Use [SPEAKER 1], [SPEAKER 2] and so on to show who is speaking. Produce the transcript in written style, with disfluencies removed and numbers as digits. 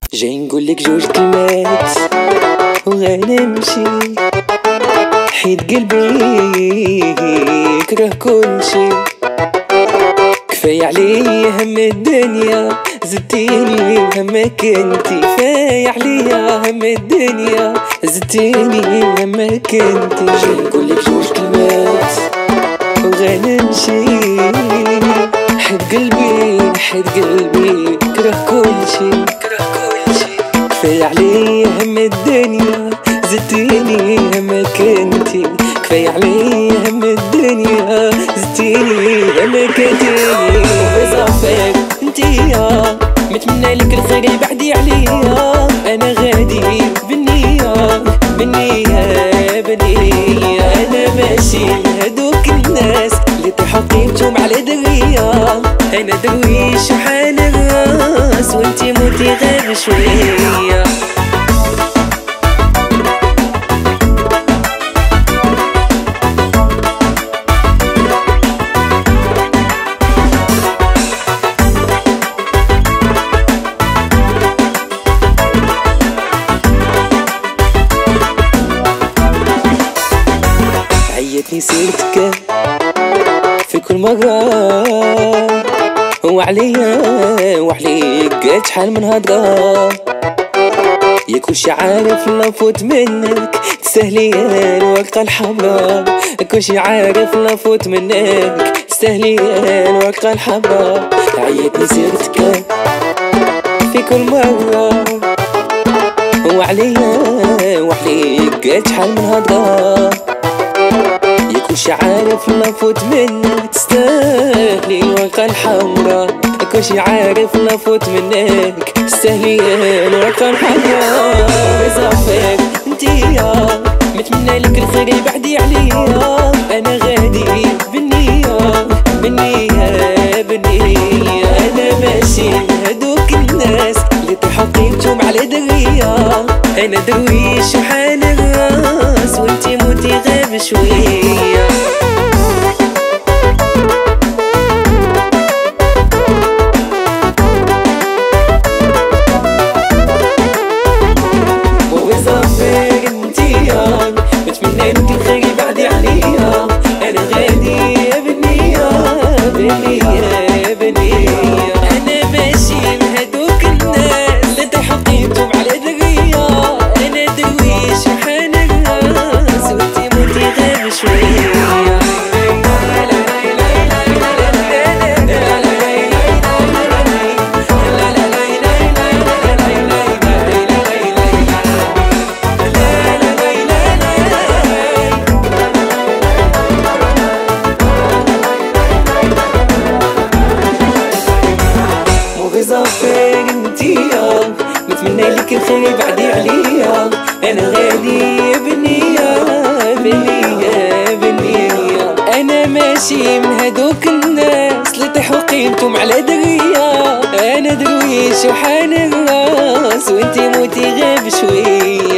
[SPEAKER 1] جاي نقولك جوج كلمات وغنمشي، حيت قلبي كره كل شي. كفاية عليا هم الدنيا، زدتيني همك انتي. كفاية عليا هم الدنيا، زدتيني همك انتي. جاي نقولك جوج كلمات وغنمشي، حيت قلبي كره كل شي. كفاية عليا هم الدنيا، زدتيني همك انتي. كفاية عليا هم الدنيا، زدتيني همك انتي. بصافيك انتيا، متمنى لك الخير بعدي عليا. انا غادي بالنية انا ماشي هدوك الناس اللي طيحوا قيمتهم على درية. انا درويش وحال الراس، وانتي موتي غير شوية. عيتني سيرتك في كل مرة، وعليك قلت شحال من هضرة. يا كلشي عارف لا فوت منك، تستاهلي الورقة الحمرا. كلشي عارف لا فوت منك، تستاهلي الورقة الحمرا. عيتني سيرتك في كل مرة، وعليك قلت شحال من هضرة. كلشي عارف لا فوت منك، تستاهلي الورقة الحمرا. كلشي عارف لا فوت منك، تستاهلي الورقة الحمرا. بصافيك انتيا، متمنى لك الخير بعدي عليا. انا غادي بالنية انا ماشي هدوك الناس اللي طيحوا قيمتهم على درية. انا درويش وحال الراس، وانتي موتي غير شوية. وبصافيك انتيا، بتمنى لك الخير بعدي عليا. انا غادي بالنية انا ماشي مهدوك الناس اللي طيحوا قيمتهم على درية. انا درويش وحال الراس، وانتي موتي غير شوية. بصافيك انتيا، متمنى لك الخير بعدي عليا. انا غادي بالنية انا ماشي من هدوك الناس اللي طيحوا قيمتهم على درية. انا درويش وحال الراس، وانتي موتي غير شوية.